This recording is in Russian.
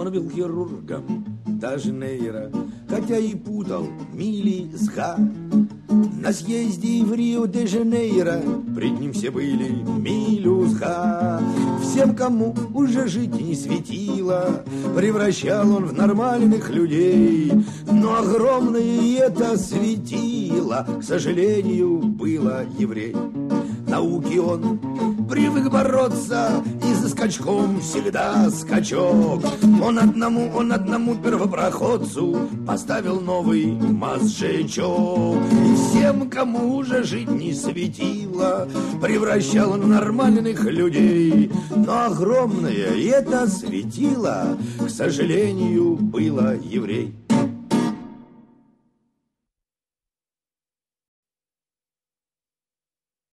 Он был хирургом даже нейро, хотя и путал мили с ха. На съезде в Рио-де-Жанейро пред ним все были милю с ха. Всем, кому уже жить не светило, превращал он в нормальных людей. Но огромное это светило, к сожалению, было еврей. Науки он привык бороться, и за скачком всегда скачок. Он одному первопроходцу поставил новый мозжечок. И всем, кому уже жить не светило, превращал он в нормальных людей. Но огромное это светило, к сожалению, было еврей.